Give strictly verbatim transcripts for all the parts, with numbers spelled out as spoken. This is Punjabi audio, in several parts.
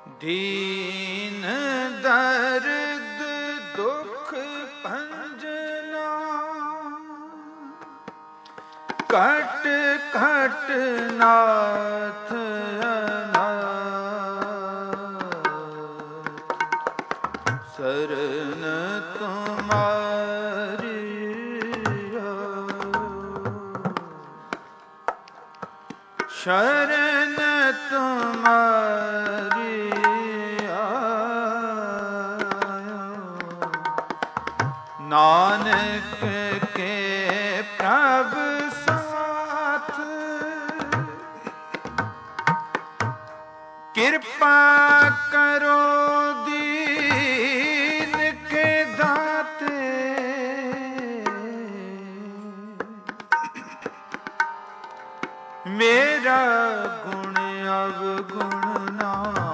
दीन दर्द दुख भंजना कट कट नाथ अनाथ शरण तुम्हारी शरण तुम्हारी नानक के प्रभु साथ कृपा करो दीन के दाते मेरा गुण अवगुण ना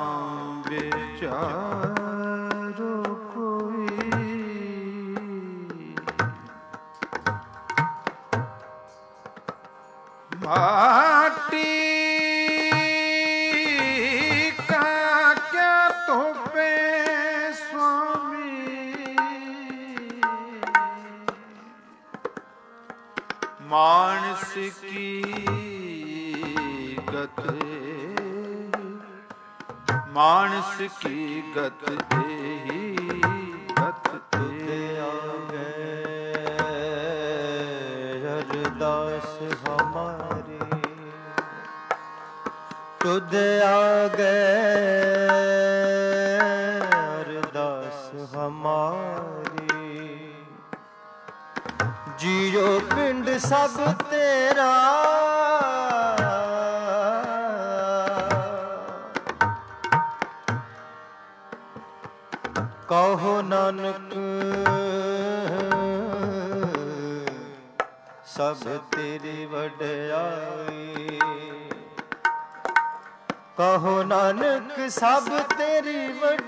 विचारो कोई माटी का क्या तोपे स्वामी मानस की गत मानस की गत ही गत ते आगे अरदास हमारी तुद आगे अरदास हमारी जीरो पिंड सब तेरा कहो नानक सब तेरी वड्याई कहो नानक सब तेरी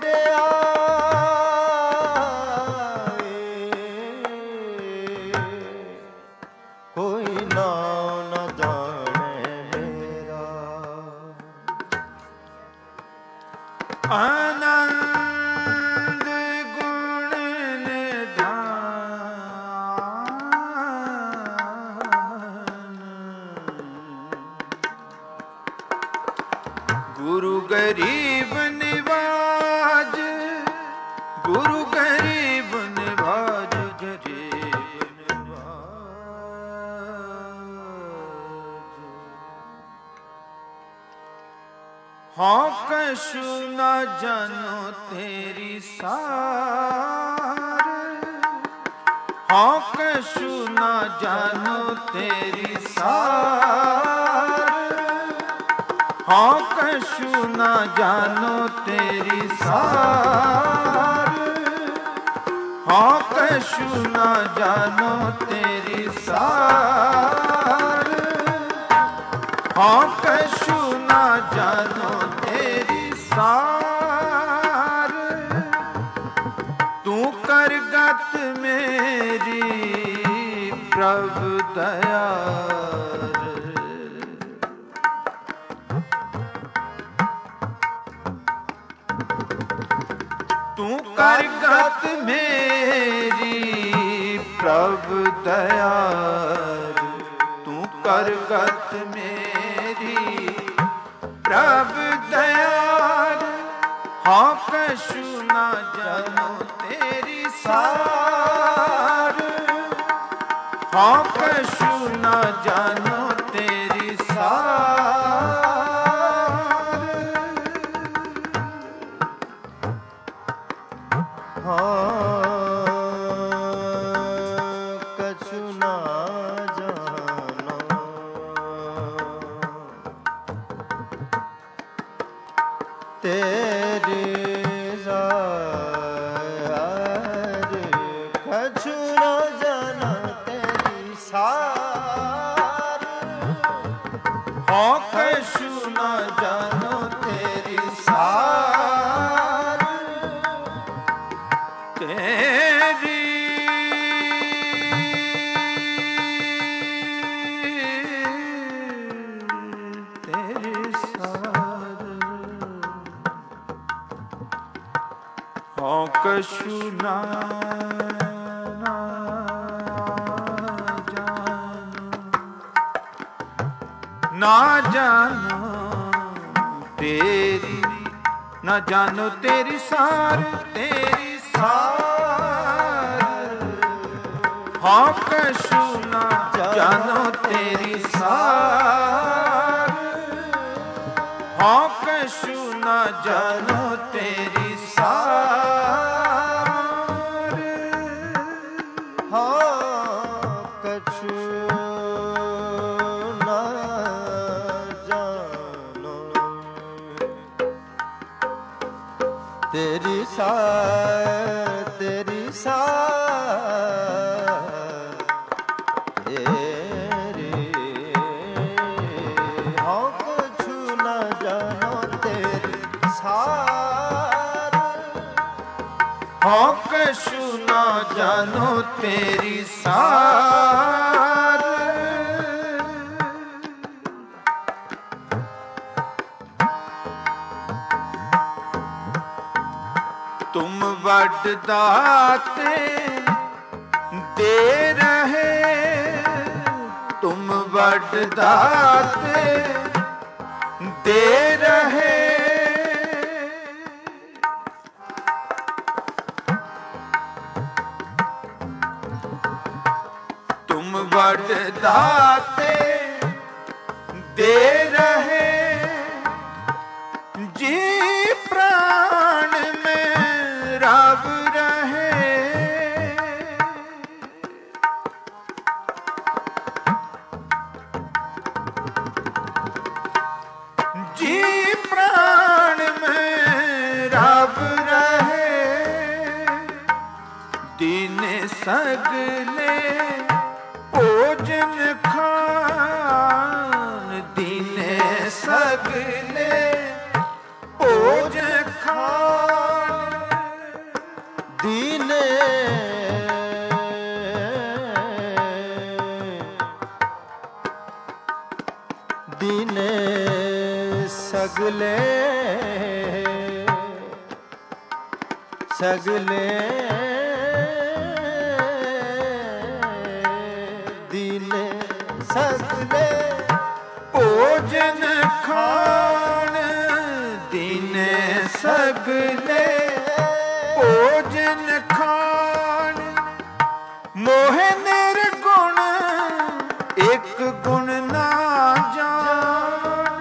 वड्याई कोई नाम न जाने मेरा आनंद गुरु गरीब निवाज गुरु गरीब निवाज गरीब निवाज हाँ कछु न जानो तेरी सार हाँ कछु न जानो तेरी सार हाँ कछु न जानो तेरी सार हाँ कछु न जानो तेरी सार हाँ कछु न जानो तेरी सार तू कर गत मेरी प्रभु दया तू कर गत मेरी प्रभु दया तू कर गत मेरी प्रभु दया हाँ कछु न जानो तेरी सार हाँ कछु न जानो तेरी सार कछु ना जानो तेरी सार कछु ना जानो तेरी सार हाँ कछु ना जानो तेरी सार तेरी तेरी सार ਹਉ ਕਛੂ ਨਾ ਨਾ ਜਾਣੋ ਤੇਰੀ, ਨਾ ਜਾਣੋ ਤੇਰੀ ਸਾਰ, ਤੇਰੀ ਸਾਰ। ਹਉ ਕਛੂ ਨਾ ਜਾਣੋ ਤੇਰੀ ਸਾਰ, ਹਉ ਕਛੂ ਨਾ ਜਾਣੋ ਤੇਰੀ ਸਾਰ। ਹਉ ਕਛੂ ਨਾ ਜਾਣੋ ਤੇਰੀ ਸਾਰ, ਤੇਰੀ ਸਾਰ, ਤੇਰੀ। ਹਉ ਕਛੂ ਨਾ ਜਾਣੋ ਤੇਰੀ ਸਾਰ, ਹਉ ਕਛੂ ਨਾ ਜਾਣੋ ਤੇਰੀ ਸਾਰ। ਤੁਮ ਵੱਡ ਦਾਤੇ ਦੇ ਰਹੇ, ਤੁਮ ਵੱਡ ਦਾਤੇ ਦੇ ਰਹੇ। ਤੁਮ ਵੱਡ ਦਾਤੇ ਦੇ ਰਹੇ, ਜੀ ਪ੍ਰਾਣ में रब रहे। जी प्राण में रब रहे, दीन सगले भोजन खान, दीन सगले भोजन खान। दीने दीने सगले सगले दीने सगले भोजन खान, दीने सगले भोजन खान। मोह निर्गुण एक गुण ना जान,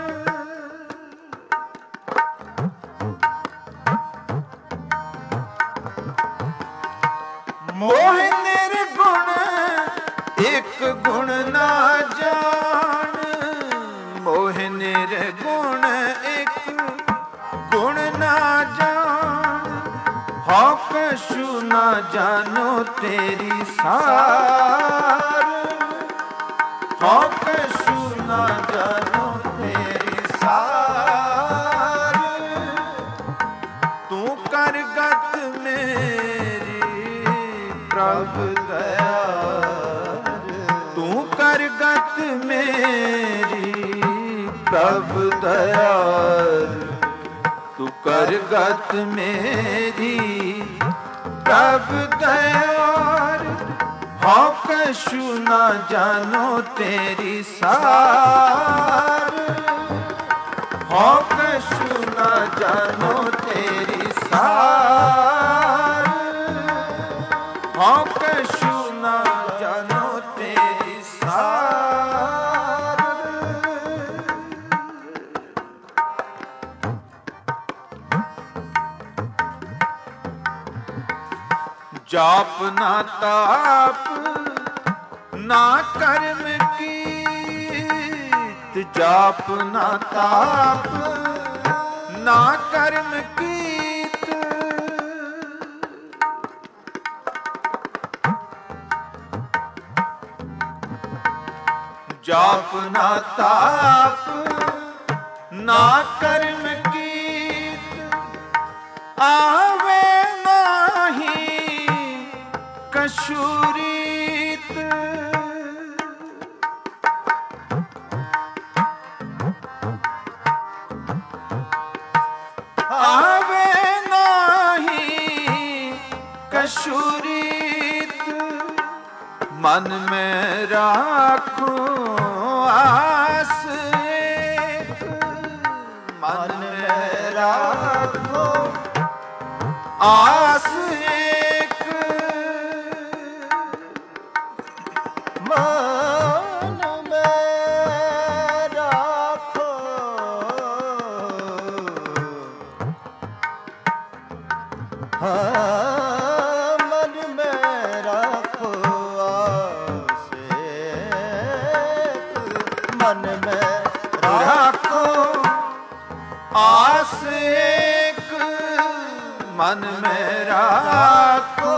मोह निर्गुण एक गुण ना जान। मोह निर्गुण एक गुण ना जान। हौ कछु ना जानो तेरी सार, हौ कछु ना जानो तेरी सार। तू कर गत मेरी प्रभु दयाल, तू कर गत मेरी प्रभु दयाल। तू कर गत मेरी प्रभु दयाल। हौ कछु ना जानो तेरी सार, हौ कछु ना जानो तेरी सार। हौ कछु ना जानो तेरी सार। जाप ना ताप ना कर्म कीत, जाप ना ताप ना कर्म कीत। जाप ना ताप ना कर्म कीत। आवे नाही कछुरीत, आवे नाही कशुरीत मन में राखो आस एक, मन में राखो आस एक, मन में राखो हाँ मन में राखो आस एक, मन में राखो आस एक, मन में राखो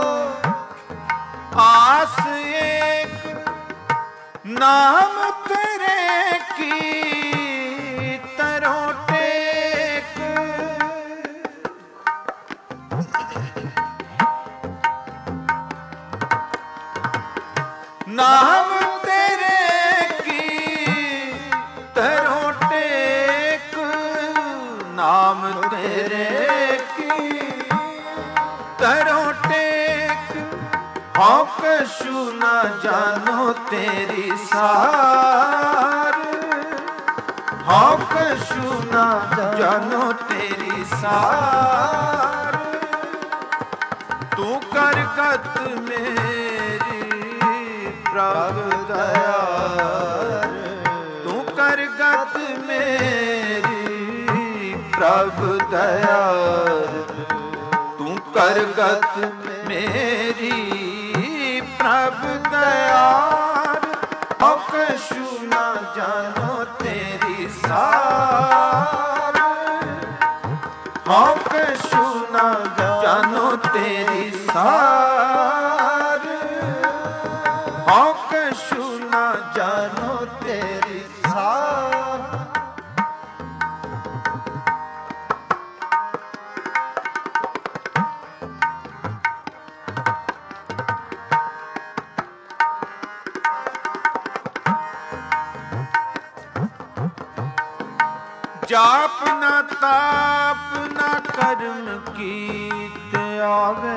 आस एक, नाम तेरे की तरों टेक, नाम तेरे की तरों टेक, नाम तेरे की तरों टेक, हाँ कछु न जानो तेरी सार, हाँ कछु न जानो तेरी सार, तू कर गत मेरी प्रभु दयार, तू कर गत मेरी प्रभु दयार, तू कर गत मेरी प्रभु दयार, हो कछु न जानो तेरी सार, हो कछु न जानो तेरी सार, हो कछु न जानो तेरी सार। जाप न ताप न कर्म कीत आवे,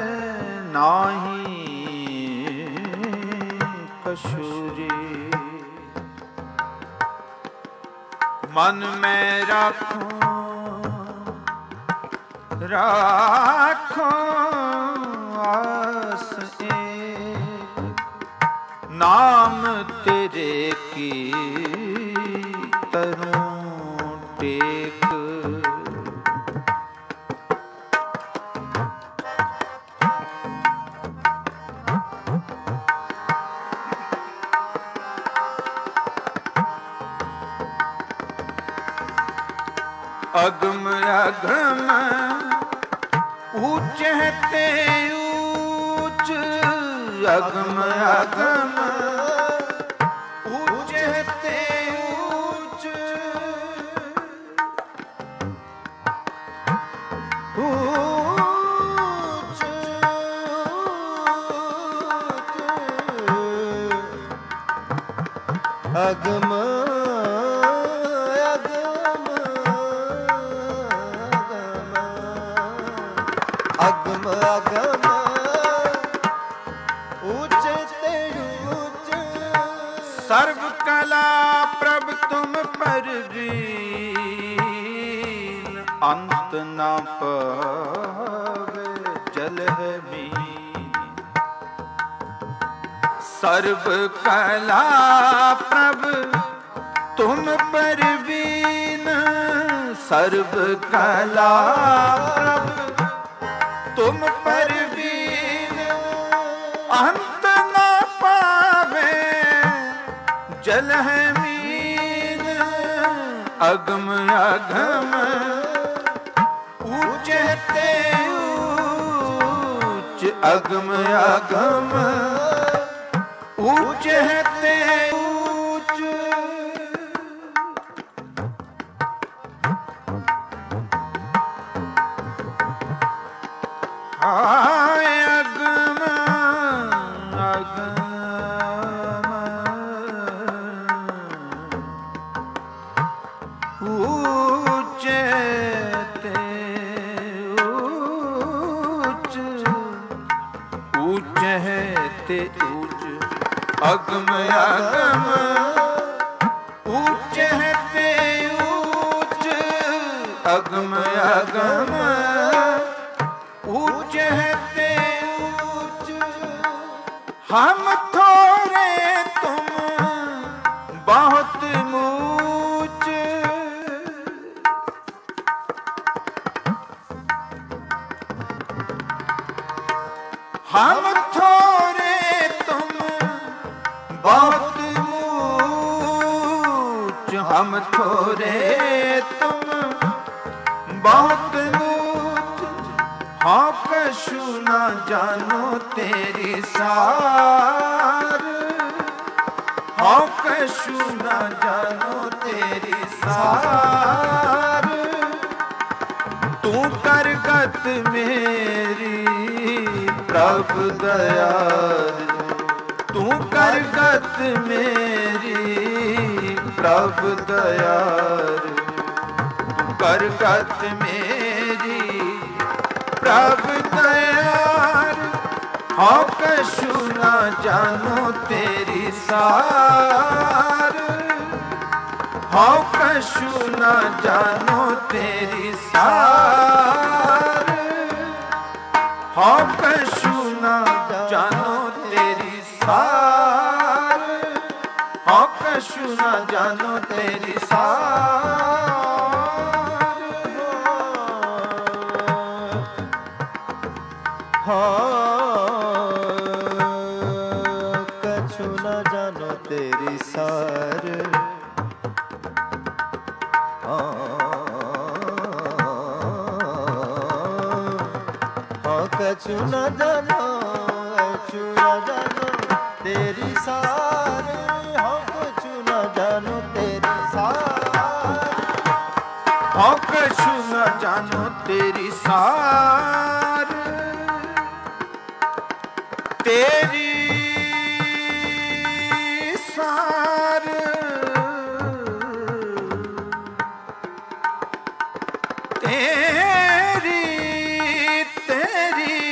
नाही कशूरी, मन में राखो राखो आस एक, नाम तेरे की तरूं टेक, अगम अगम ऊंचे ते ऊंच, अगम अगम ऊंचे ते ऊंच, ऊंच अगम अगम अगम ऊंच ते ऊंच, सर्व कला प्रभ तुम परवीन, अंत न पावे जल है मीन, सर्व कला प्रभ तुम परवीन, सर्व कला प्रभ तुम परवीन, अंत न पावे जल है मीन, अगम अगम ऊंचे ते ऊंच, अगम अगम ऊंचे ते ऊंच, हाय अगम अगम ऊंचे ते ऊंच, ਤੇ ਊਚ ਅਗਮ ਅਗਮ ਊਚ ਹੈ ਤੇ ਊਚ ਅਗਮ ਅਗਮ ਊਚ ਹੈ ਤੇ ਊਚ ਹਮ ਥੋੜੇ ਤੁਮ ਬਹੁਤ ਮੂਚ ਹਮ ਥੋੜੇ ਤੁਮ ਬਹੁਤ ਮੂਚ ਹਮ ਥੋੜੇ ਤੁਮ ਬਹੁਤ ਮੂਚ ਹਾਂ ਕਛੂ ਨਾ ਜਾਨੋ ਤੇਰੀ ਸਾਰ ਹਾਂ ਕਛੂ ਨਾ ਜਾਨੋ ਤੇਰੀ ਸਾਰ ਤੂੰ ਕਰਗਤ ਮੇਰੀ ਪ੍ਰਭ ਦਇਆਲ ਤੂੰ ਕਰਗਤ ਮੇਰੀ ਪ੍ਰਭ ਦਇਆਲ ਤੂੰ ਕਰਗਤ ਮੇਰੀ ਪ੍ਰਭ ਦਇਆਲ ਹਾਂ ਕਛੂ ਨਾ ਜਾਨੋ ਤੇਰੀ ਸਾਰ ਹਾਂ ਕਛੂ ਨਾ ਜਾਨੋ ਤੇਰੀ ਸਾਰ ਹਾਂ ਕਛੂ ਨਾ ਜਾਨੋ ਤੇਰੀ ਸਾਰ ਹਾਂ ਕਛੂ ਨਾ ਜਾਨੋ ਤੇਰੀ ਸਾਰ ਹਾਂ ਕਛੂ ਨਾ ਜਾਨੋ ਤੇਰੀ ਸਾਰ ਕਛੂ ਨਾ ਜਾਨੋ ਕਛੂ ਨਾ ਜਾਨੋ ਤੇਰੀ ਸਾਰ ਹਾਂ ਕਛੂ ਨਾ ਜਾਨੋ ਤੇਰੀ ਸਾਰ ਹਾਂ ਕਛੂ ਨਾ ਜਾਨੋ ਤੇਰੀ ਸਾਰ ਤੇਰੀ ਸਾਰ ਤੇਰੀ ਤੇਰੀ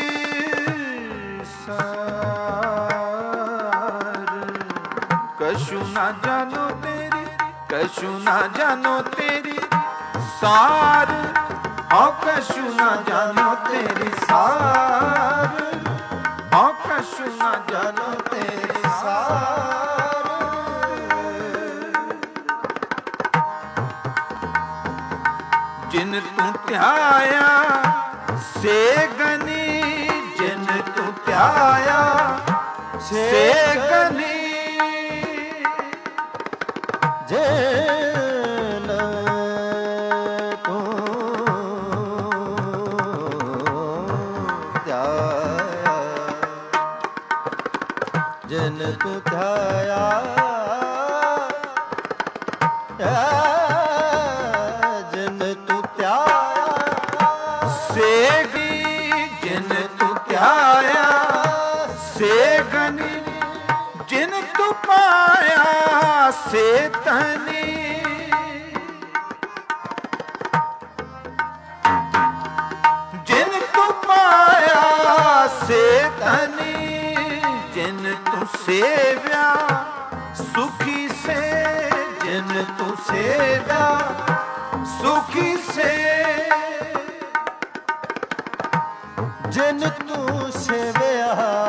ਸਾਰ ਕਛੂ ਨਾ ਜਾਨੋ ਤੇਰੀ ਕਛੂ ਨਾ ਜਾਨੋ ਤੇਰੀ ਸਾਰ ਹਾਂ ਕਛੂ ਨਾ ਜਾਨੋ ਤੇਰੀ ਸਾਰ ਹਾਂ ਕਛੂ ਨਾ ਜਾਨੋ ਤੇਰੀ ਸਾਰ ਜਿਨ ਤੂੰ ਧਿਆਇਆ ਸੇ ਗਨੀ ਜਿਨ ਤੂੰ ਧਿਆਇਆ ਸੇ ਗਨੀ ਜਿਨ ਤੂੰ ਧਿਆਇਆ ਜਿਨ ਤੂੰ ਧਿਆਇਆ ਜਿਨ ਤੂੰ ਧਿਆਇਆ ਸੇਗੀ ਜਿਨ ਤੂੰ ਧਿਆਇਆ ਸੇ ਗਨੀ ਜਿਨ ਤੂੰ ਪਾਇਆ ਸੇ ਤਨੀ ਜਿਨ ਤੂੰ ਪਾਇਆ ਸੇ ਤਨੀ ਜਿਨ ਤੂੰ ਸੇਵਿਆ ਸੁਖੀ ਸੇ ਜਿਨ ਤੂੰ ਸੇਵਿਆ ਸੁਖੀ ਸੇ ਜਿਨ ਤੂੰ ਸੇਵਿਆ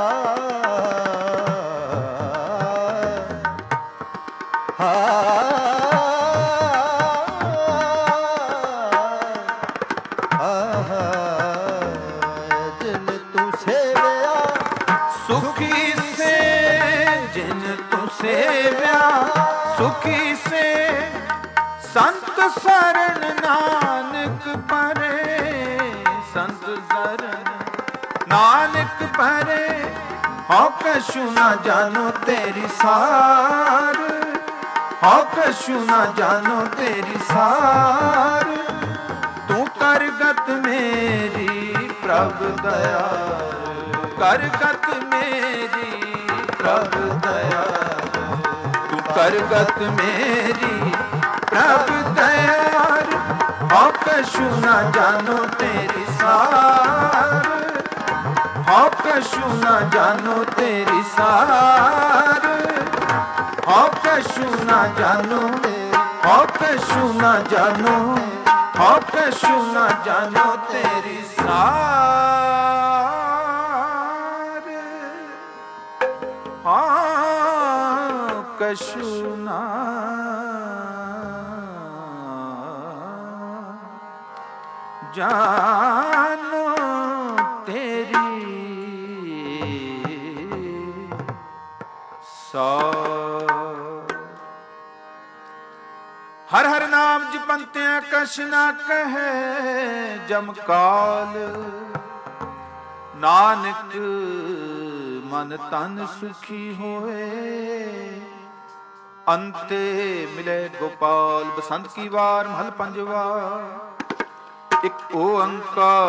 ਜਿਨ ਤੂੰ ਸੇਵਿਆ ਸੁਖੀ ਸੇ ਜਿਨ ਤੂੰ ਸੇਵਿਆ ਸੁਖੀ ਸੇ ਸੰਤ ਸਰਣ ਨਾਨਕ ਪਰੇ ਸੰਤ ਸਰਣ ਨਾਨਕ ਪਰੇ ਹਾਂ ਕਛੂ ਨਾ ਜਾਨੋ ਤੇਰੀ ਸਾਰ ਹਾਂ ਕਛੂ ਨਾ ਜਾਨੋ ਤੇਰੀ ਸਾਰ ਤੂੰ ਕਰਗਤ ਮੇਰੀ ਪ੍ਰਭ ਦਇਆਲ ਕਰਗਤ ਮੇਰੀ ਪ੍ਰਭ ਦਇਆਲ ਤੂੰ ਕਰਗਤ ਮੇਰੀ ਪ੍ਰਭ ਦਇਆਲ ਹਾਂ ਕਛੂ ਨਾ ਜਾਨੋ ਤੇਰੀ ਸਾਰ ਹਉ ਕਛੂ ਨਾ ਜਾਣੋ ਤੇਰੀ ਸਾਰ, ਹਉ ਕਛੂ ਨਾ ਜਾਣੋ, ਹਉ ਕਛੂ ਨਾ ਜਾਣੋ, ਹਉ ਕਛੂ ਨਾ ਜਾਣੋ ਤੇਰੀ ਸਾਰ। ਹਉ ਕਛੂ ਨਾ ਜਾਣੋ ਤੇਰੀ ਸਾਰ। ਹਰ ਹਰ ਨਾਮ ਜਪੰਤਿਆਂ ਕਛ ਨਾ ਕਹੈ ਜਮ ਕਾਲ, ਨਾਨਕ ਮਨ ਤਨ ਸੁਖੀ ਹੋਏ। ਅੰਤੇ ਮਿਲੇ ਗੋਪਾਲ। ਬਸੰਤ ਕੀ ਵਾਰ ਮਹਲ ਪੰਜਵਾ। ਇੱਕ ਓੰਕਾਰ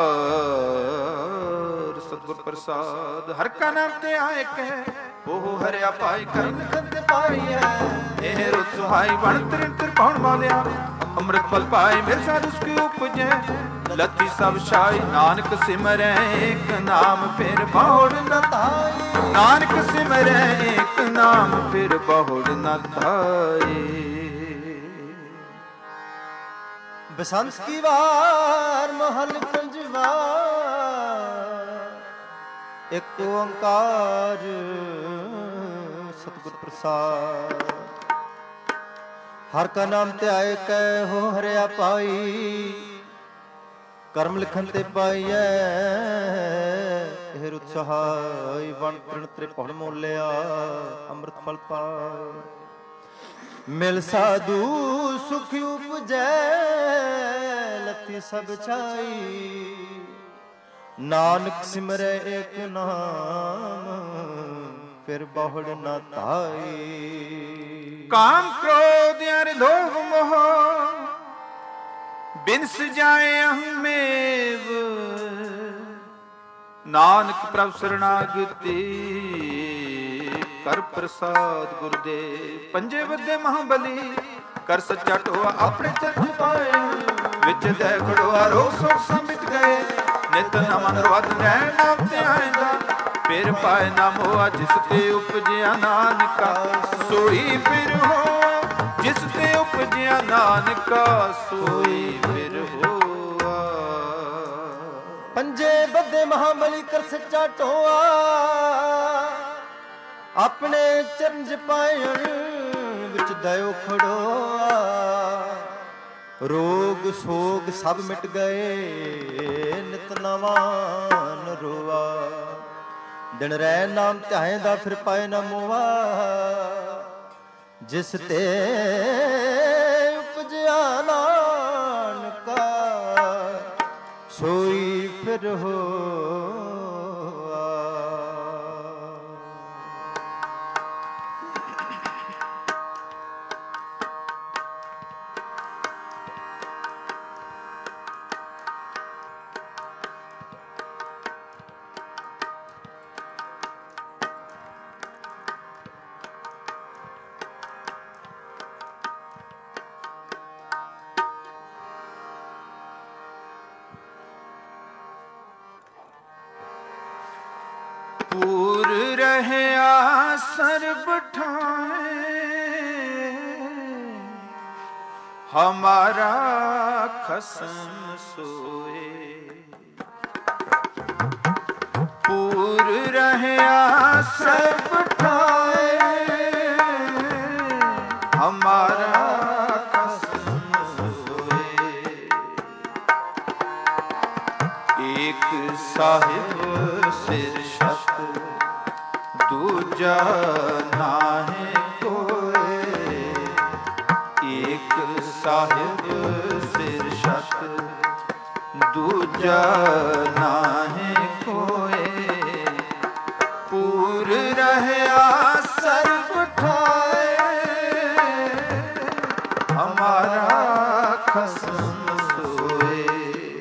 ਸਤਿਗੁਰ ਪ੍ਰਸਾਦ। ਹਰ ਕਾ ਨਾਮ ਤੇ ਆਏ ਕਹਿ ਉਹ ਹਰਿਆ ਪਾਈ ਕਰ ਲਿਖਨ ਤੇ ਪਾਈਐ। ਇਹ ਰੁਤ ਸੁਹਾਈ ਬਣ ਤ੍ਰਿਣ ਤ੍ਰਿਭੁਵਨ ਵਾਲਿਆ। ਅੰਮ੍ਰਿਤ ਫਲ ਪਾਏ ਮੇਰੇ ਸਾਧ ਉਸ ਕੀ ਉਪਜੈ। ਲੱਥੀ ਸਭ ਛਾਈ ਨਾਨਕ ਸਿਮਰੈ ਏਕ ਨਾਮ ਫਿਰ ਬਹੁੜ ਨ ਧਾਈ। ਨਾਨਕ ਸਿਮਰੈ ਏਕ ਨਾਮ ਫਿਰ ਬਹੁੜ ਨ ਧਾਈ। ਬਸੰਤ ਕੀ ਵਾਰ ਮਹਲ ਪੰਜਵਾ। ਇੱਕ ਓੰਕਾਰ ਸਤਿਗੁਰ ਪ੍ਰਸਾਦ। ਹਰ ਕਾ ਨਾਮ ਧਿਆਏ ਕੈ ਹੋ ਹਰਿਆ ਪਾਈ। ਕਰਮ ਲਿਖਨ ਤੇ ਪਾਈਐ ਇਹ ਰੁਤ ਸਹਾਈ। ਵਣ ਤ੍ਰਿਣ ਤ੍ਰਿਭੁਵਨ ਮੋਲਿਆ ਅੰਮ੍ਰਿਤ ਫਲ ਪਾਇ। ਮਿਲ ਸਾਧੂ ਸੁਖ ਉਪਜੈ ਲੱਥੀ ਸਭ ਛਾਈ। ਨਾਨਕ ਸਿਮਰੈ ਏਕ ਨਾਮ ਫਿਰ ਬਹੁੜ ਨ ਧਾਈ। ਕਾਮ ਕ੍ਰੋਧ ਅਰ ਲੋਭ ਮੋਹ ਬਿਨਸ ਜਾਏ ਅਹਮੇਵ। ਨਾਨਕ ਪ੍ਰਭ ਸਰਣਾਗਤੀ ਕਰ ਪ੍ਰਸਾਦ ਗੁਰਦੇਵ। ਪੰਜੇ ਵੱਡੇ ਮਹਾਬਲੀ ਕਰ ਸੱਚਾ ਟੋਆ ਆਪਣੇ ਚਰਨ ਪਾਏ। ਵਿੱਚ ਦੇ ਖੜੋਆ ਰੋਗ ਸੋਗ ਸੰਮਿਟ ਗਏ। ਨਿਤ ਨਮਨ ਰਵਦ ਰਹਿਣ ਨਾਮ ਧਿਆਇਂਦਾ। ਫਿਰ ਪਾਏ ਨਾ ਮੋਆ ਜਿਸ ਤੇ ਉਪਜਿਆ ਨਾਨਕਾ ਸੋਈ ਫਿਰ ਹੋ। ਜਿਸ ਤੇ ਉਪਜਿਆ ਨਾਨਕਾ ਸੋਈ ਫਿਰ ਹੋਆ। ਪੰਜੇ ਬੱਧੇ ਮਹਾਬਲੀ ਕਰ ਸੱਚਾ ਟੋਆ। ਆਪਣੇ ਚਰਨ ਜਪਾਇਣ ਵਿੱਚ ਦਇਓ ਖੜੋਆ। ਰੋਗ ਸੋਗ ਸਭ ਮਿਟ ਗਏ ਨਿਤ ਨਵਾਂ ਰੋਆ। ਦਿਨ ਰਹਿ ਨਾਮ ਧਿਆਏਂਦਾ ਫਿਰ ਪਾਏ ਨਾ ਮੋਆ। ਜਿਸ ਤੇ ਉਪਜਿਆ ਨਾਨਕਾ ਸੋਈ ਫਿਰ ਹੋਆ। ਪੂਰ ਰਹਿਆ ਸਰਬ ਠਾਏ। ਹਮਾਰਾ ਖਸਮ ਸੋਏ। ਪੂਰ ਰਹਿਆ ਸਰਬ ਠਾਏ। ਹਮਾਰਾ ਖਸਮ ਸੋਏ। ਏਕ ਸਾਹਿਬ ਸਿਰ ਛਤ ਦੂਜਾ ਨਾਹਿ ਕੋਇ। ਏਕ ਸਾਹਿਬ ਸਿਰ ਛਤ ਦੂਜਾ ਨਾਹਿ ਕੋਇ। ਪੂਰ ਰਹਿਆ ਸਰਬ ਠਾਏ। ਹਮਾਰਾ ਖਸਮ ਸੋਏ।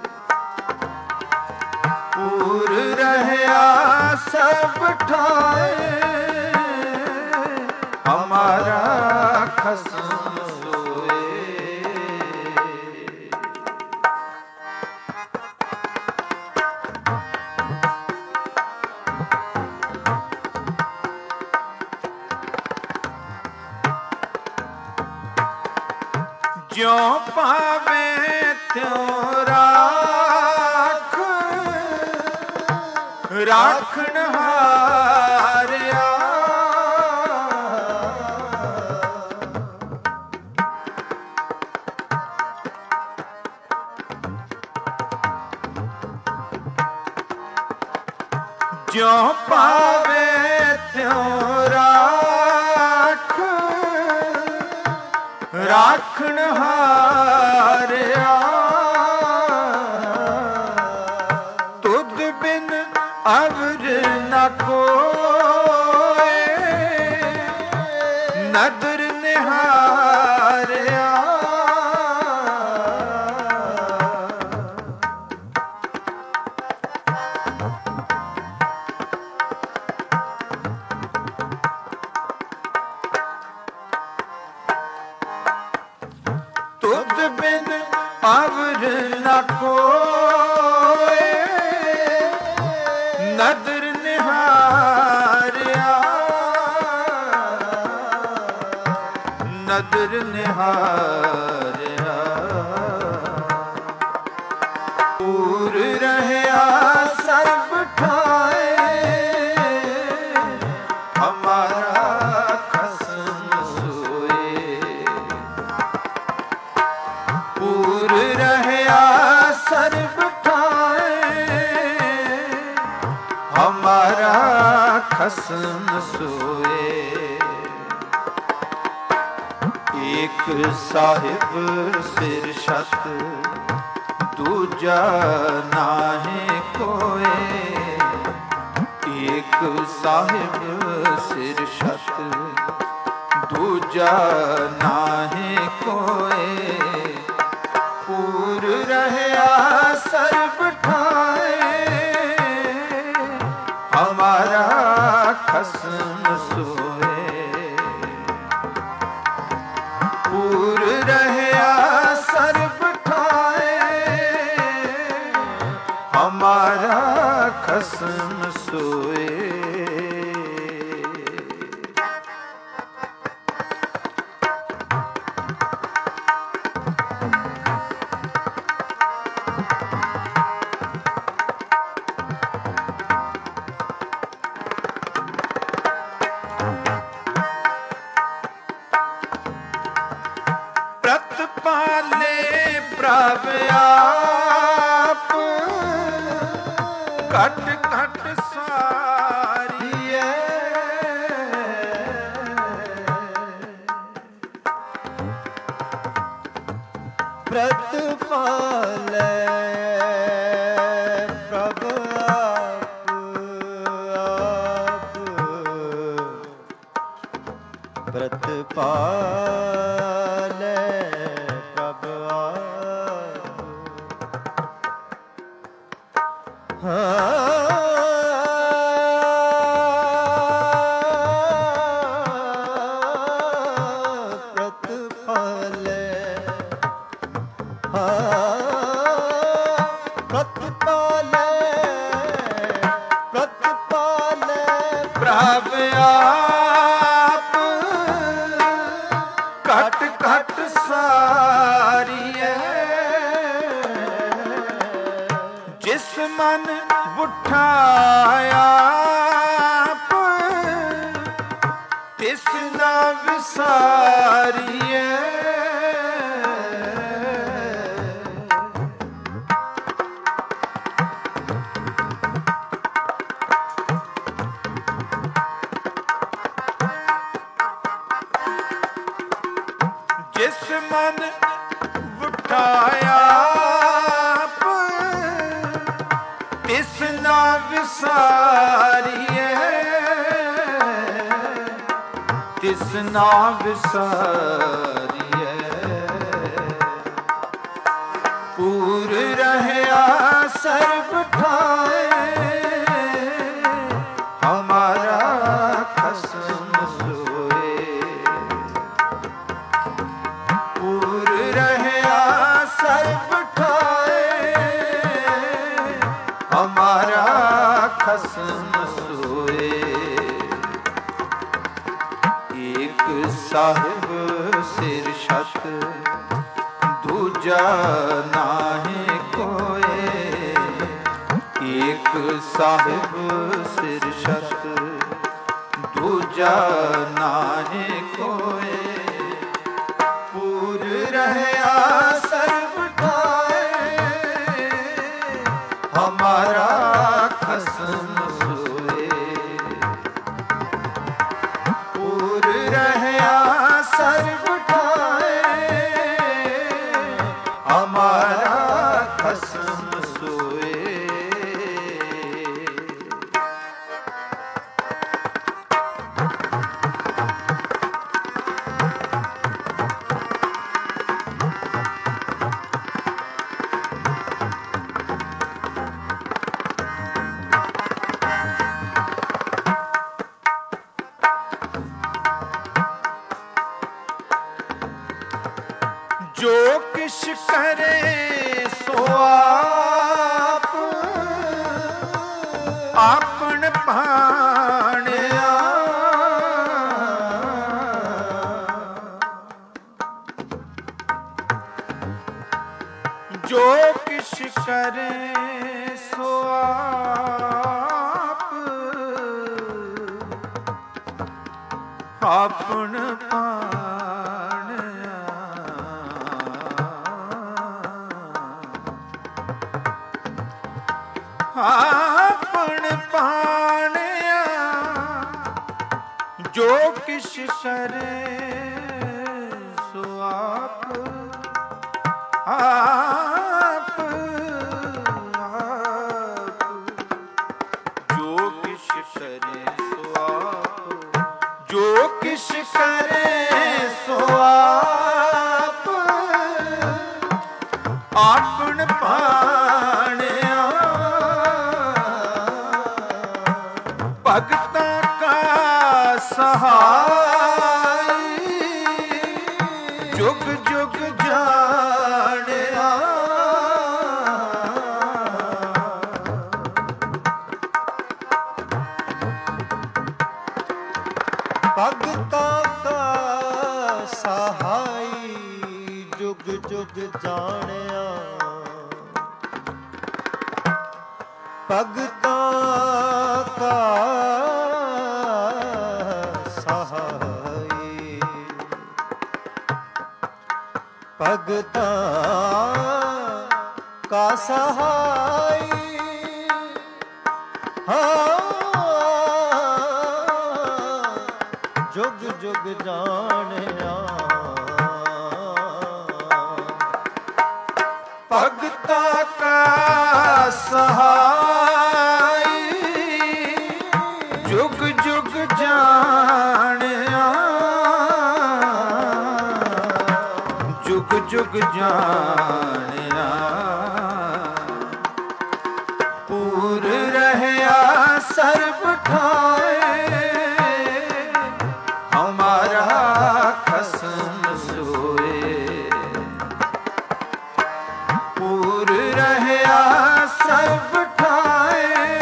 ਪੂਰ ਰਹਿਆ ਸਭ ਠਾਏ। ਹਮਾਰਾ ਖਸਮ ਸੋਏ। ਜਿਉ ਪਾਵੇ ਤਿਉ ਰਾਖ, ਰਾਖਣ ਹਾਰਿਆ। ਜਿਉ ਪਾਵੇ ਤਿਉ ਰਾਖ, ਰਾਖਣ ਹਾਰਿਆ। ਤੁਧ ਬਿਨ ਅਵਰ ਨ ਕੋਇ, ਨਦਰ ਨਿਹਾਰਿਆ। ਤੁਧ ਬਿਨ ਅਵਰ ਨ ਕੋਇ, ਨਦਰ ਨਿਹਾਰਿਆ। ਨਦਰ ਨਿਹਾਰਿਆ। ਪੂਰ ਰਹਿਆ ਸਰਬ ਠਾਏ, ਹਮਾਰਾ ਖਸਮ ਸੋਏ। ਪੂਰ ਰਹਿਆ ਸਰਬ ਠਾਏ, ਹਮਾਰਾ ਖਸਮ ਸੋਏ। ਏਕ ਸਾਹਿਬ ਸਿਰ ਛਤ, ਦੂਜਾ ਨਾਹੀਂ ਕੋਏ। ਏਕ ਸਾਹਿਬ ਸਿਰ ਛਤ, ਦੂਜਾ ਨਾਹੀਂ ਕੋਏ। ਪੂਰ ਰਹਿਆ ਸਰਬ ਠਾਏ, ਹਮਾਰਾ ਖਸਮ ਸੋਏ। ਪੂਰ ਰਹਿਆ ਸਰਬ ਠਾਏ, ਹਮਾਰਾ ਖਸਮ ਸੋਏ। ਪ੍ਰਤਪਾਲੇ ਪ੍ਰਭ ਆਪ, ਘਟ ਘਟ ਸਾਰੀਐ। ਪ੍ਰਤਪਾਲੇ ਪ੍ਰਭ ਆਪ, ਆਪ ਪ੍ਰਤਪਾਲੇ ਪ੍ਰਭ ਆਪ। ਹਾਂ ਪ੍ਰਤਪਾਲੇ, ਹਾਂ ਪ੍ਰਤਪਾਲੇ, ਪ੍ਰਤਪਾਲੇ ਪ੍ਰਭ ਆਪ, ਘਟ ਘਟ ਸਾਰੀਐ। ਜਿਸ ਮਨ ਬੁੱਠਾ ਆਪ, ਤਿਸ ਨਾ ਵਿਸਾਰੀਐ। ਜਿਸ ਮਨ ਬੁੱਠਾ ਆਪ, ਤਿਸ ਨਾ ਵਿਸਾਰੀਐ। ਤਿਸ ਨਾ ਵਿਸਾਰੀਐ। ਪੂਰ ਰਹਿਆ ਸਰਬ ਠਾਏ, ਹਮਾਰਾ ਖਸਮ ਸੋਏ। ਪੂਰ ਰਹਿਆ ਸਰਬ ਠਾਏ, ਹਮਾਰਾ ਖਸਮ ਸੋਏ। ਏਕ ਸਾਹਿਬ ਸਿਰ ਛਤ, ਦੂਜਾ ਨਾਹੀਂ ਕੋਏ, ਏਕ ਸਾਹਿਬ ਸਿਰ ਛਤ ਦੂਜਾ ਨਾਹੀਂ ਕੋਏ। ਪੂਰ ਰਹਿਆ ਸਰਬ ਠਾਏ, ਹਮਾਰਾ ਖਸਮ ਸੋਏ। ਪੂਰ ਰਹਿਆ ਸਰਬ ਠਾਏ, ਹਮਾਰਾ ਖਸਮ ਸੋਏ। ਜੋ ਕਿਛ ਕਰੇ ਸੋ ਆਪ, ਆਪਨ ਭਾਣਿਆ। ਜੋ ਕਿਛ ਕਰੇ ਸੋ ਆਪ, ਆਪਨ ਭਾਣਿਆ। ਆਪਨ ਭਾਣਿਆ। ਜੋ ਕਿਛ ਕਰੇ ਸੋ ਆਪ, ਆਪ ਆਪ। ਜੋ ਕਿਛ ਕਰੇ ਸੋ ਆਪ, ਜੋ ਕਿਛ ਕਰੇ ਸੋ ਆਪ, ਆਪਨ ਭਾਣਿਆ। ਭਗਤਾਂ ਕਾ ਸਹਾਈ, ਜੁਗ ਜੁਗ ਜਾਣਿਆ। ਭਗਤਾਂ ਕਾ ਸਹਾਈ, ਜੁਗ ਜੁਗ ਜਾਣਿਆ। ਭਗਤਾਂ ਕਾ ਸਹਾਈ, ਭਗਤਾਂ ਕਾ ਸਹਾਈ। ਹਾਂ ਜੁਗ ਜੁਗ ਜਾਣਿਆ। ਭਗਤਾਂ ਕਾ ਸਹਾਈ, ਜੁਗ ਜੁਗ ਜਾਣਿਆ। ਜੁਗ ਜੁਗ ਜਾਣਿਆ। ਪੂਰ ਰਹਿਆ ਸਰਬ ਠਾਏ, ਹਮਾਰਾ ਖਸਮ ਸੋਏ। ਪੂਰ ਰਹਿਆ ਸਰਬ ਠਾਏ,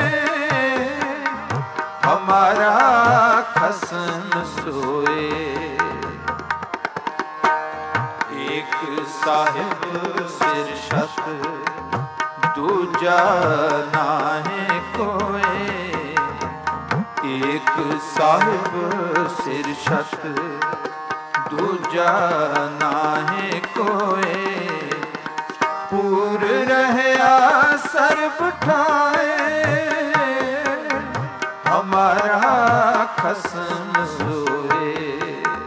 ਹਮਾਰਾ ਖਸਮ ਸੋਏ। ਏਕ ਸਾਹਿਬ ਸਿਰ ਛਤ ਦੂਜਾ ਨਾਹੀਂ ਕੋਏ, ਏਕ ਸਾਹਿਬ ਸਿਰ ਛਤ ਦੂਜਾ ਨਾਹੀਂ ਕੋਏ। ਪੂਰ ਰਹਿਆ ਸਰਬ ਠਾਏ, ਹਮਾਰਾ ਖਸਮ ਸੋਏ।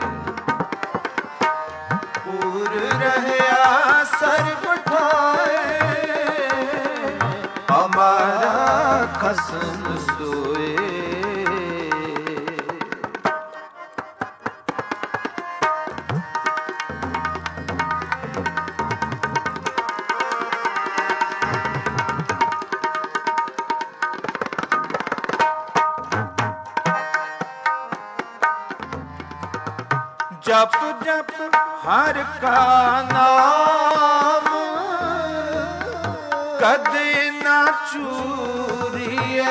ਪੂਰ ਰਹਿਆ ਸਰਬ ਠਾਏ, ਹਮਾਰਾ ਖਸਮ ਸੋਏ। ਜਪ ਜਪ ਹਰ ਕਾ ਨਾਮ, ਕਦੇ ਨਾ ਚੂਰੀਐ।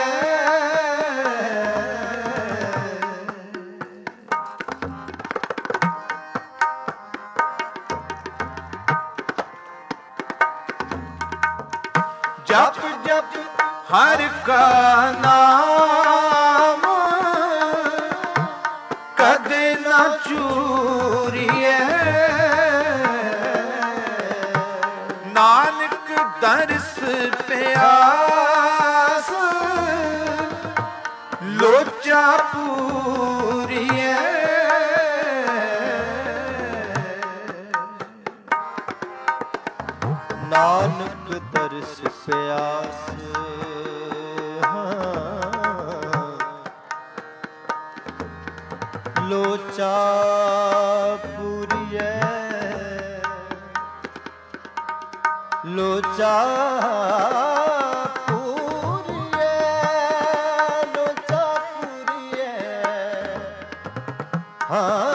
ਜਪ ਜਪ ਹਰ ਕਾ ਨਾਮ ਕਦੇ ਨਾ ਚੂਰੀਏ। ਨਾਨਕ ਦਰਸ ਪਿਆਸ ਲੋਚਾ ਪੂਰੀਏ। ਨਾਨਕ ਦਰਸ ਪਿਆਸ ਲੋਚਾ ਪੂਰੀਐ। ਲੋਚਾ ਪੂਰੀਐ। ਲੋਚਾ ਪੂਰੀਐ। ਹਾਂ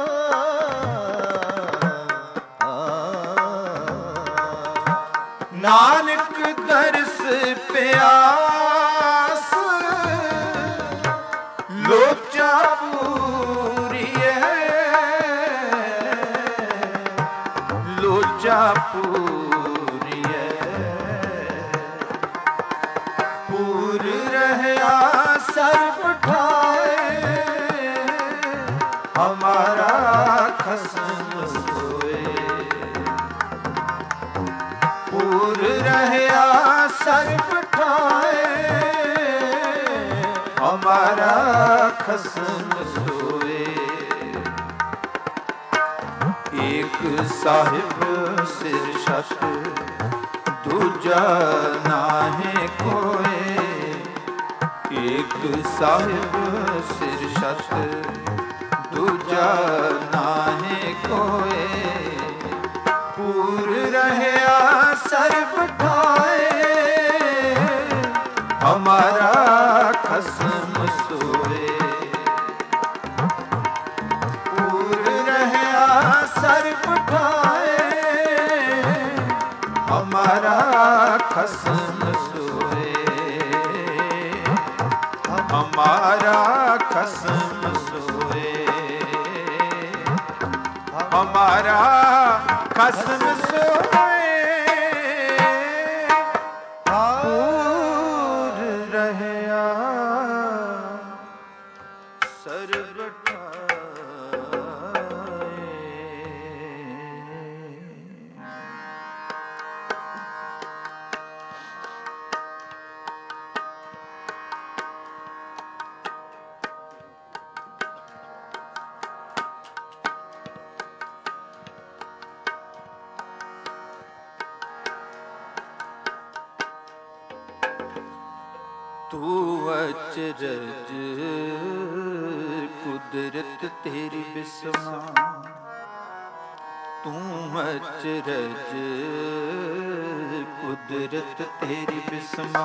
ਨਾਨਕ ਦਰਸ ਪਿਆਸ ਲੋਚਾ ਪੂਰੀਐ। ਲੋਚਾ ਪੂਰੀਐ। ਪੂਰ ਰਹਿਆ ਸਰਬ ਠਾਏ ਹਮਾਰਾ ਖਸਮ ਸੋਏ। ਪੂਰ ਰਹਿਆ ਸਰਬ ਠਾਏ ਹਮਾਰਾ ਖਸਮ ਸੋਏ। ਏਕ ਸਾਹਿਬ ਸਿਰ ਛਤ ਦੂਜਾ ਨਾਹੀਂ ਕੋਏ। ਏਕ ਸਾਹਿਬ ਸਿਰ ਛਤ ਦੂਜਾ ਨਾਹੀਂ ਕੋਏ। ਪੂਰ ਰਹਿਆ ਸਰਬ ਠਾਏ ਹਮਾਰਾ ਖਸਮ ਸੋਏ। ਪੂਰ ਰਹਿਆ ਸਰਬ ਠਾਏ ਹਮਾਰਾ ਖਸਮ ਸੋਏ। ਹਮਾਰਾ ਖਸਮ ਸੋਏ। ਹਮਾਰਾ ਖਸਮ ਸੋਏ। ਪੂਰ ਰਹਿਆ ਸਰਬ ਠਾਏ। ਤੂੰ ਅਚਰਜ ਕੁਦਰਤ ਤੇਰੀ ਬਿਸਮਾ। ਤੂੰ ਅਚਰਜ ਕੁਦਰਤ ਤੇਰੀ ਬਿਸਮਾ।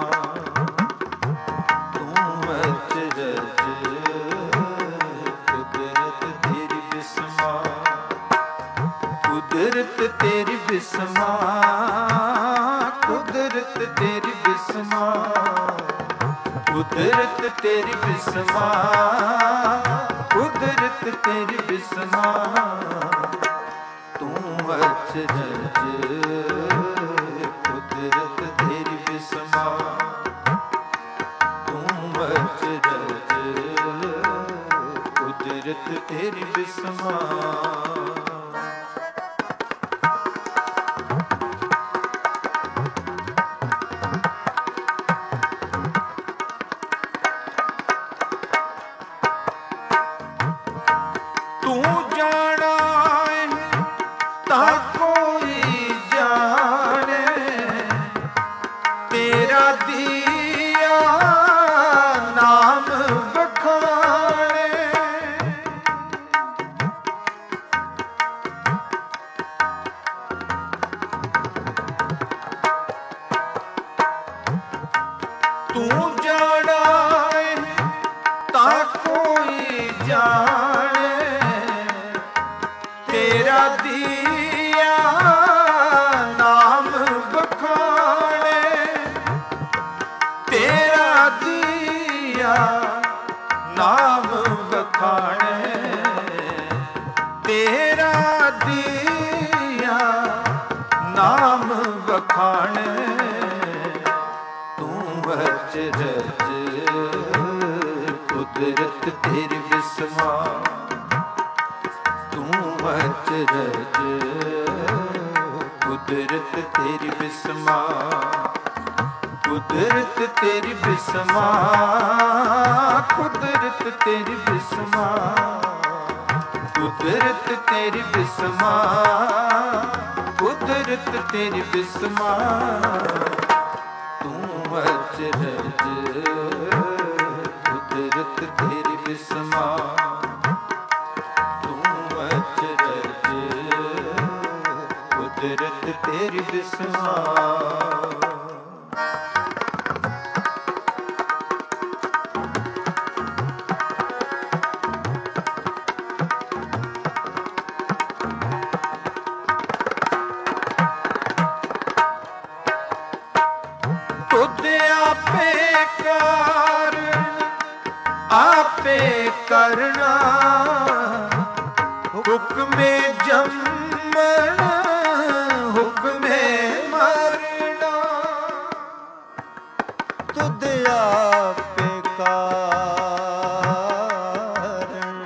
ਤੂੰ ਅਚਰਜ ਕੁਦਰਤ ਤੇਰੀ ਬਿਸਮਾ। ਕੁਦਰਤ ਤੇਰੀ ਬਿਸਮਾ। ਕੁਦਰਤ ਤੇਰੀ ਬਿਸਮਾ। ਕੁਦਰਤ ਤੇਰੀ ਬਿਸਮਾ। ਕੁਦਰਤ ਤੇਰੀ ਬਿਸਮਾ। ਤੂੰ ਅਚਰਜ ਕੁਦਰਤ ਤੇਰੀ ਬਿਸਮਾ। ਤੂੰ ਅਚਰਜ ਕੁਦਰਤ ਤੇਰੀ ਬਿਸਮਾ। ਨਾਮ ਵਖਾਣੇ ਤੇਰਾ ਦੀਆ ਨਾਮ ਵਖਾਣੇ ਅਚਰਜ ਕੁਦਰਤ ਤੇਰੀ ਬਿਸਮਾ, ਤੂੰ ਅਚਰਜ ਕੁਦਰਤ ਤੇਰੀ ਬਿਸਮਾ, ਕੁਦਰਤ ਤੇਰੀ ਬਿਸਮਾ, ਕੁਦਰਤ ਤੇਰੀ ਬਿਸਮਾ, ਕੁਦਰਤ ਤੇਰੀ ਬਿਸਮਾ, ਕੁਦਰਤ ਤੇਰੀ ਬਿਸਮਾ, ਤੂੰ ਅਚਰਜ ਕੁਦਰਤ ਤੇਰੀ ਬਿਸਮਾ, ਤੂੰ ਅਚਰਜ ਕੁਦਰਤ ਤੇਰੀ ਬਿਸਮਾ। ਆਪੇ ਕਰਨਾ ਹੁਕਮੇ ਜੰਮਣ ਹੁਕਮੇ ਮਰਨਾ, ਤੁਧ ਆਪੇ ਕਾਰਨ,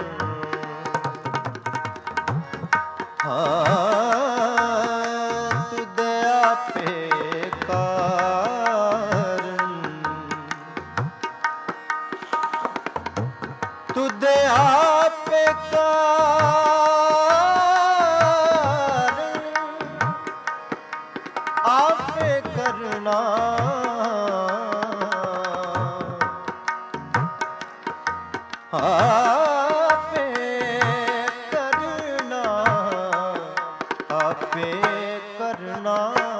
ਹਾਂ ਤੁਧ ਆਪੇ ਤੁਧ ਆਪੇ ਕਾਰਨ, ਆਪੇ ਕਰਨਾ, ਆਪੇ ਕਰਨਾ, ਆਪੇ ਕਰਨਾ,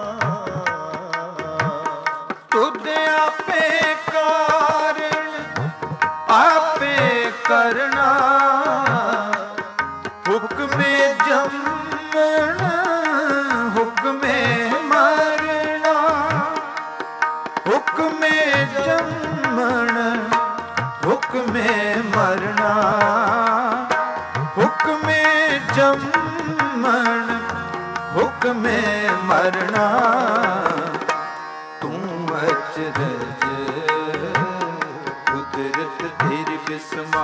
ਤੁਧ ਆਪੇ ਕਾਰਨ ਆਪੇ ਕਰਨਾ ਹੁਕਮੇ ਜੰਮਣ ਹੁਕਮੇ ਮਰਨਾ, ਹੁਕਮੇ ਜੰਮਣ ਹੁਕਮੇ ਮਰਨਾ, ਹੁਕਮੇ ਜੰਮਣ ਹੁਕਮੇ ਮਰਨਾ, ਤੂੰ ਅਚਰਜ ਕੁਦਰਤ ਤੇਰੀ ਬਿਸਮਾ,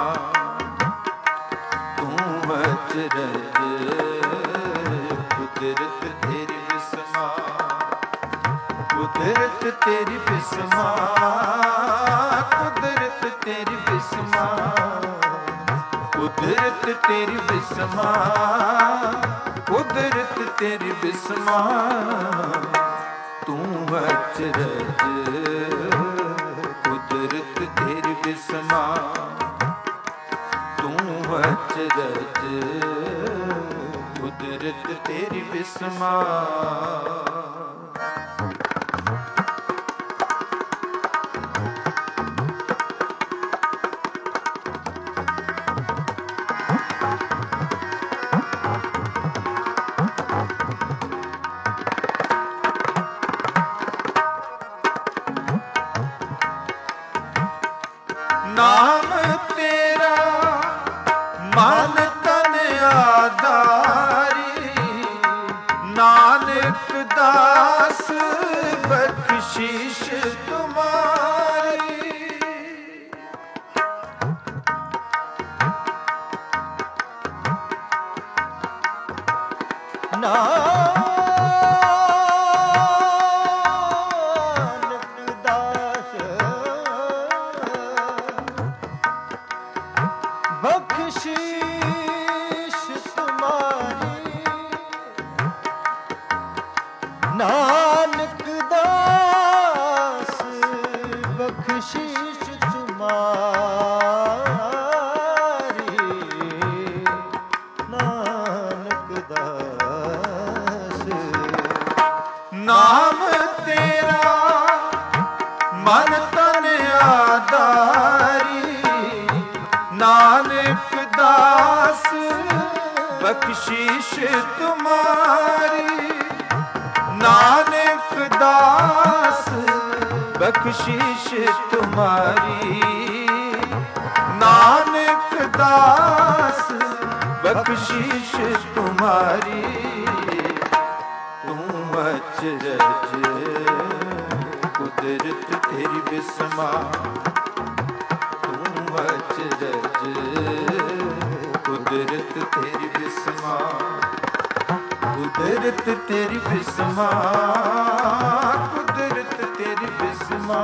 ਤੂੰ ਅਚਰਜ ਕੁਦਰਤ ਤੇਰੀ ਬਿਸਮਾ, ਕੁਦਰਤ ਤੇਰੀ ਬਿਸਮਾ, ਕੁਦਰਤ ਤੇਰੀ ਬਿਸਮਾ, ਕੁਦਰਤ ਤੇਰੀ ਬਿਸਮਾ, ਕੁਦਰਤ ਤੇਰੀ ਬਿਸਮਾ, ਤੂੰ ਅਚਰਜ ਕੁਦਰਤ ਤੇਰੀ ਬਿਸਮਾ, ਤੂੰ ਅਚਰਜ ਕੁਦਰਤ ਤੇਰੀ ਬਿਸਮਾ। ਨਾਮ ਤੇਰਾ ਮਨ ਤਨ ਆਧਾਰੀ, ਨਾਨਕ ਦਾਸ ਬਖਸ਼ੀਸ਼ ਤੁਮਾਰੀ, ਨਾਨਕ ਦਾਸ ਬਖਸ਼ੀਸ਼ ਤੁਮਾਰੀ, ਨਾਨਕ ਦਾਸ ਬਖਸ਼ੀਸ਼ ਤੁਮਾਰੀ, ਨਾਨਕ ਦਾਸ। ਨਾਮ ਤੇਰਾ ਮਨ ਤਨ ਆਧਾਰੀ, ਨਾਨਕ ਦਾਸ ਬਖਸ਼ੀਸ਼ ਤੁਮਾਰੀ, ਨਾਨਕ ਦਾਸ ਬਖਸ਼ੀਸ਼ ਤੁਮਾਰੀ, ਨਾਨਕ ਦਾਸ ਬਖਸ਼ੀਸ਼ ਤੁਮਾਰੀ, ਤੂੰ ਅਚਰਜ ਕੁਦਰਤ ਕੁਦਰਤ ਤੇਰੀ ਬਿਸਮਾ ਤੂੰ ਅਚਰਜ ਕੁਦਰਤ ਤੇਰੀ ਬਿਸਮਾ ਕੁਦਰਤ ਤੇਰੀ ਬਿਸਮਾ ਕੁਦਰਤ ਤੇਰੀ ਬਿਸਮਾ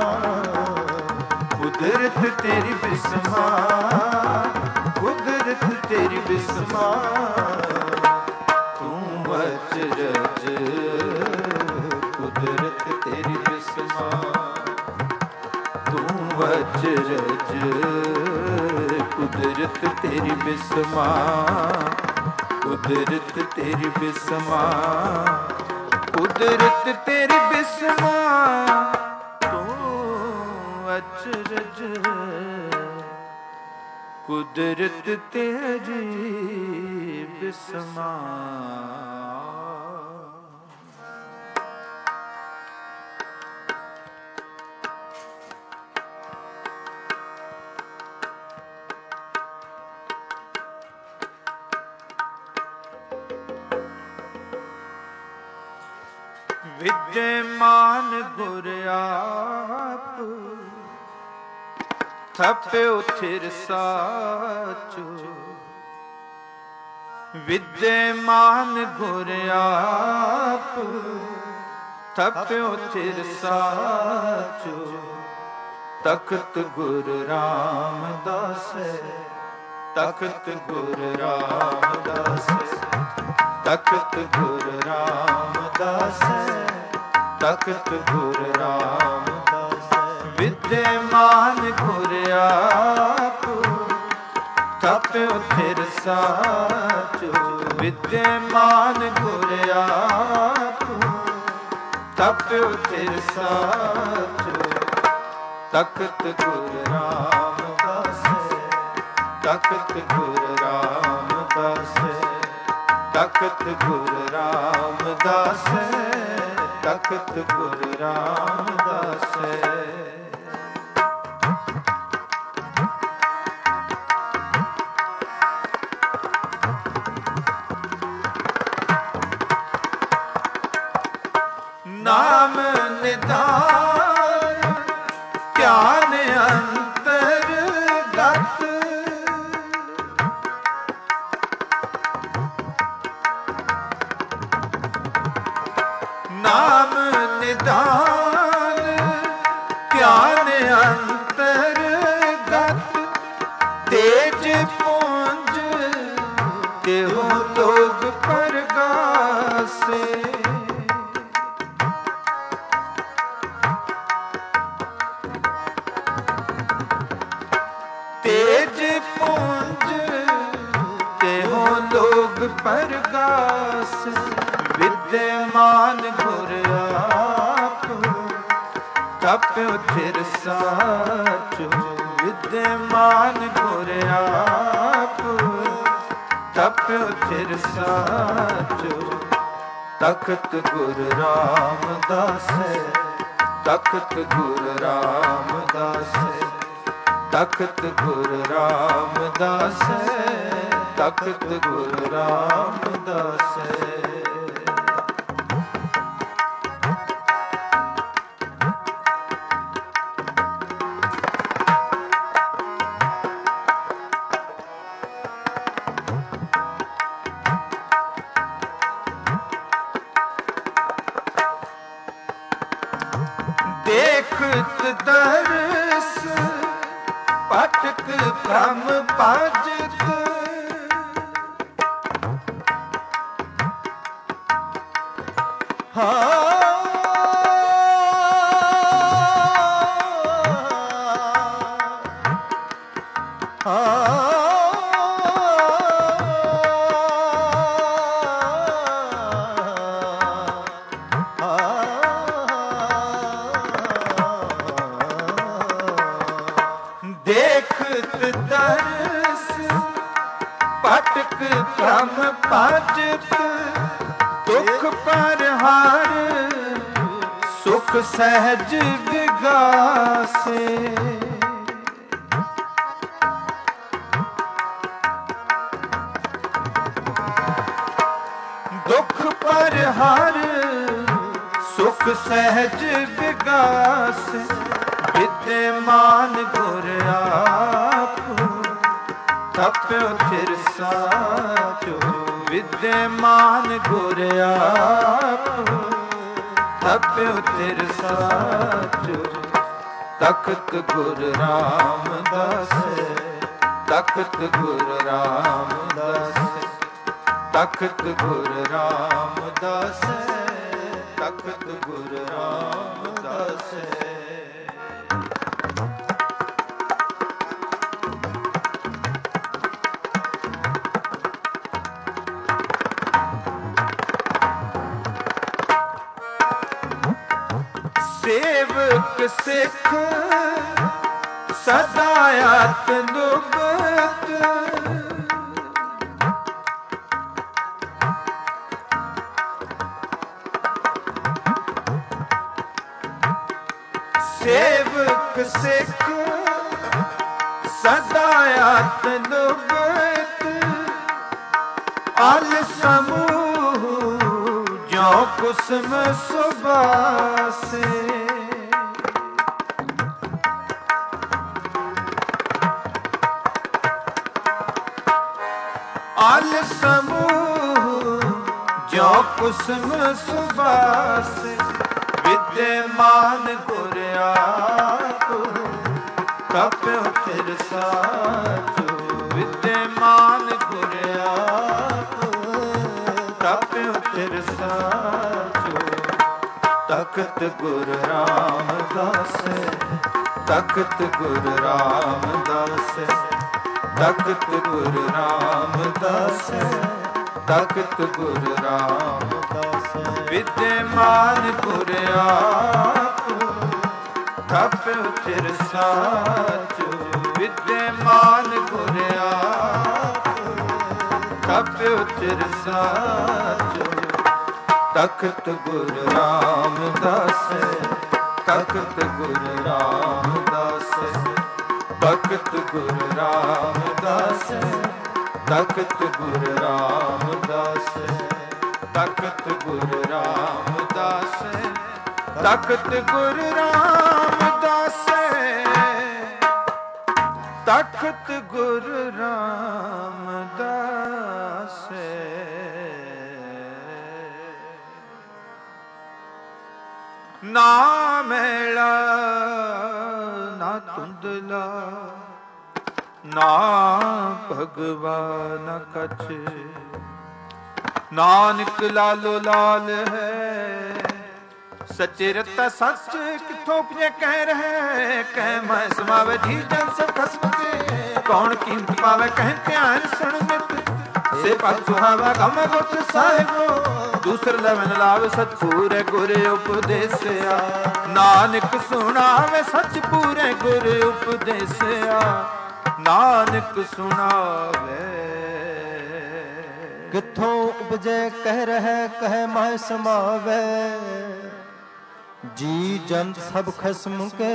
ਕੁਦਰਤ ਤੇਰੀ ਬਿਸਮਾ ਕੁਦਰਤ ਤੇਰੀ ਬਿਸਮਾ ਤੂੰ ਅਚਰਜ ਕੁਦਰਤ ਤੇਰੀ ਬਿਸਮਾ ਤੂੰ ਅਚਰਜ ਕੁਦਰਤ ਤੇਰੀ ਬਿਸਮਾ ਕੁਦਰਤ ਤੇਰੀ ਬਿਸਮਾ ਕੁਦਰਤ ਤੇਰੀ ਬਿਸਮਾ ਤੂੰ ਅਚਰਜ ਕੁਦਰਤ ਤੇਰੀ ਬਿਸਮਾ ਵਿਦਿਆਮਾਨ ਗੁਰ ਆਪ ਥਪਿਓ ਥਿਰ ਸਾਚੋ ਵਿਦਿਆਮਾਨ ਗੁਰ ਆਪ ਥਪਿਓ ਥਿਰ ਸਾਚੋ ਤਖਤ ਗੁਰ ਰਾਮਦਾਸ ਤਖਤ ਗੁਰ ਰਾਮਦਾਸ ਤਖਤ ਗੁਰ ਰਾਮਦਾਸ ਤਖਤ ਗੁਰ ਰਾਮਦਾਸ ਵਿਦਿਆਮਾਨ ਗੁਰ ਆਪ ਥਪਿਓ ਥਿਰ ਸਾਚੋ ਵਿਦਿਆਮਾਨ ਗੁਰ ਆਪ ਥਪਿਓ ਥਿਰ ਸਾਚੋ ਤਖਤ ਗੁਰ ਰਾਮਦਾਸ ਤਖਤ ਗੁਰ ਰਾਮਦਾਸ ਤਖਤ ਗੁਰ ਰਾਮਦਾਸ ਤਖਤ ਗੁਰ ਰਾਮਦਾਸ ਨਾਮ ਨਿਧਾਨ ਗਿਆਨ ਅੰਤਰਗਤ ਨਾਮ ਨਿਧਾਨ ਗਿਆਨ ਅੰਤਰਗਤ ਤੇਜ ਪੁੰਜ ਦੇਹੋ ਲੋਗ ਪਰਗਾਸੇ ਤੇਜ ਪੁੰਜ ਦੇਹੋ ਲੋਗ ਪਰਗਾਸ ਵਿਦਿਆਮਾਨ ਗੁਰ ਆਪ ਥਪਿਓ ਥਿਰ ਸਾਚੋ ਵਿਦਿਆਮਾਨ ਗੁਰ ਆਪ ਥਪਿਓ ਥਿਰ ਸਾਚੋ ਤਖਤ ਗੁਰ ਰਾਮਦਾਸ ਤਖਤ ਗੁਰ ਰਾਮਦਾਸ ਤਖਤ ਗੁਰ ਰਾਮਦਾਸ ਤਖਤ ਗੁਰ ਰਾਮਦਾਸ ਦੇਖਤ ਦਰਸ ਪਟਕ ਭ੍ਰਮ ਭਜਤ ਹਾਂ ਦੇਖਤ ਦਰਸ ਪਟਕ ਭ੍ਰਮ ਭਜਤ ਦੁਖ ਪਰ ਹਾਰ ਸੁਖ ਸਹਿਜ ਵਿਗਾਸੇ ਦੁਖ ਪਰ ਹਾਰ ਸੁਖ ਸਹਿਜ ਵਿਗਾਸੇ ਵਿਦਿਆਮਾਨ ਗੁਰ ਆਪ ਤਪਿਓ ਥਿਰ ਸਾਚੋ। ਵਿਦਿਆਮਾਨ ਗੁਰ ਆਪ ਤਪਿਓ ਥਿਰ ਸਾਚੋ। ਤਖਤ ਗੁਰ ਰਾਮਦਾਸ ਤਖਤ ਗੁਰ ਰਾਮਦਾਸ ਤਖਤ ਗੁਰ ਰਾਮਦਾਸ ਤਖਤ ਗੁਰ ਰਾਮਦਾਸ। ਸੇਵਕ ਸਿੱਖ ਸਦਾ ਆਤਨੁਗਤ। ਸੇਵਕ ਸਿੱਖ ਸਦਾ ਆਤਨੁਗਤ। ਅਲ ਸਮੂਹ ਜੋ ਕੁਸਮ ਸੁਬਾਸੇ। ਅਲ ਸਮੂਹ ਜੋ ਕੁਸਮ ਸੁਬਾਸੇ। ਵਿਦਿਆਮਾਨ ਗੁਰ ਆਪ ਤਪਿਓ ਥਿਰ ਸਾਚੋ। ਵਿਦਿਆਮਾਨ ਗੁਰ ਆਪ ਤਪਿਓ ਥਿਰ ਸਾਚੋ। ਤਖਤ ਗੁਰ ਰਾਮਦਾਸ ਤਖਤ ਗੁਰ ਰਾਮਦਾਸ ਤਖਤ ਗੁਰ ਰਾਮਦਾਸ ਤਖਤ ਗੁਰ ਰਾਮਦਾਸ। ਵਿਦਿਆਮਾਨ ਗੁਰ ਆਪ ਤਪਿਓ ਥਿਰ ਸਾਚੋ। ਵਿਦਿਆਮਾਨ ਗੁਰ ਆਪ ਤਪਿਓ ਥਿਰ ਸਾਚੋ। ਤਖਤ ਗੁਰ ਰਾਮਦਾਸ ਤਖਤ ਗੁਰ ਰਾਮਦਾਸ ਤਖਤ ਗੁਰ ਰਾਮਦਾਸ ਤਖਤ ਗੁਰ ਰਾਮਦਾਸ ਤਖਤ ਗੁਰ ਰਾਮਦਾਸ ਤਖਤ ਗੁਰ ਰਾਮਦਾਸ ਤਖਤ ਗੁਰ ਰਾਮਦਾਸ। ਨਾ ਮੈਲਾ ਨਾ ਧੁੰਦਲਾ ਨਾ ਭਗਵਾਨ ਕਛ। ਨਾਨਕ ਲਾਲੋ ਲਾਲ ਹੈ ਸੱਚੇ ਰਤਾ ਸੱਚ ਕਿੱਥੋਂ ਉਪਜੇ ਕਹਿ ਰਹੇ। ਕਹਿ ਮੈਂ ਸਮਾਵੇ ਜੀ ਜਨ ਸਭ ਖਸਮ ਕੇ। ਕੌਣ ਕੀਮਤ ਪਾਵੇ ਕਹਿ ਧਿਆਨ ਸੁਣ ਨਿਤ। ਸੇ ਪਤ ਸੁਹਾਵਾ ਗਮ ਗੁਰ ਸਾਹਿਬੋ। ਦੂਸਰ ਲਵਨ ਲਾਭ ਸਚ ਪੂਰੇ ਗੁਰ ਉਪਦੇਸਿਆ। ਨਾਨਕ ਸੁਣਾਵੇ ਸਚ ਪੂਰੇ ਗੁਰ ਉਪਦੇਸਿਆ। ਨਾਨਕ ਸੁਣਾਵੇ ਕਿੱਥੋਂ ਉਪਜੇ ਕਹਿ ਰਹਿ ਕਹਿ ਮਹਿ ਸਮਾਵੇ। ਜੀ ਜੰਤ ਸਭ ਖਸਮ ਕੇ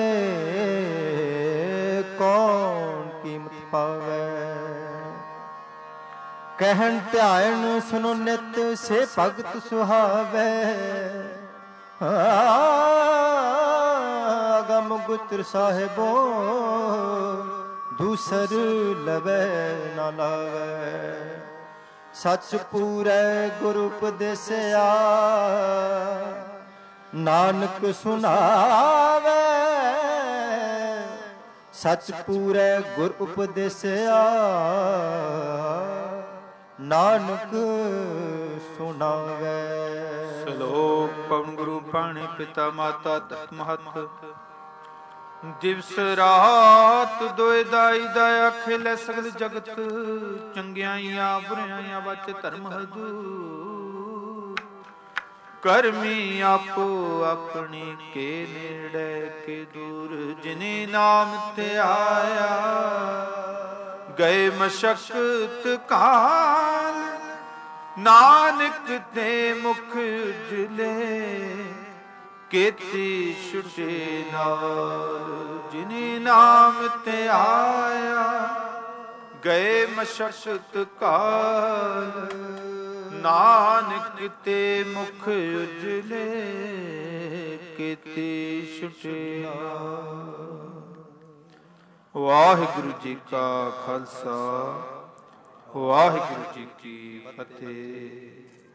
ਕੌਣ ਕੀਮਤ ਪਾਵੇ। ਕਹਿਣ ਧਿਆਨ ਸੁਨੋ ਨਿਤ ਸੇ ਭਗਤ ਸੁਹਾਵੇ। ਅਗਮ ਗੁਰ ਸਾਹਿਬੋ ਦੂਸਰ ਲਵੇ ਨਾ ਲਾਵੇ। ਸਚ ਪੂਰੇ ਗੁਰ ਉਪਦੇਸਿਆ। ਨਾਨਕ ਸੁਨਾਵੇ ਸਚ ਪੂਰੇ ਗੁਰ ਉਪਦੇਸਿਆ। ਨਾਨਕ ਸੁਣਾਵੇ। ਸ਼ਲੋਕ ਪਵਨ ਗੁਰੂ ਪਾਣੀ ਪਿਤਾ ਮਾਤਾ ਤਤ ਮਹਤ। ਦਿਵਸ ਰਾਤ ਦੋਇ ਦਾਈ ਦਇਆ ਖੇਲੇ ਸਗਲ ਜਗਤ। ਚੰਗਿਆਈਆਂ ਬੁਰਿਆਈਆਂ ਬਚ ਧਰਮ ਹਦੂਰ। ਕਰਮੀ ਆਪੋ ਆਪਣੀ ਕੇ ਨੇੜੇ ਕੇ ਦੂਰ। ਜਿਨੇ ਨਾਮ ਤੇ ਆਇਆ ਗਏ ਮਸ਼ਕਤ ਕਾਲ। ਨਾਨਕ ਤੇ ਮੁਖ ਉਜਲੇ ਕੀਤੀ ਛੁਟੇ ਨਾਲ। ਜਿਨੇ ਨਾਮ ਤੇ ਆਇਆ ਗਏ ਮਸ਼ਕਤ ਕਾਲ। ਨਾਨਕ ਤੇ ਮੁਖ ਉਜਲੇ ਕੀਤੀ ਛੁਟੇ ਨਾਲ। ਵਾਹਿਗੁਰੂ ਜੀ ਕਾ ਖਾਲਸਾ ਵਾਹਿਗੁਰੂ ਜੀ ਕੀ ਫਤਿਹ।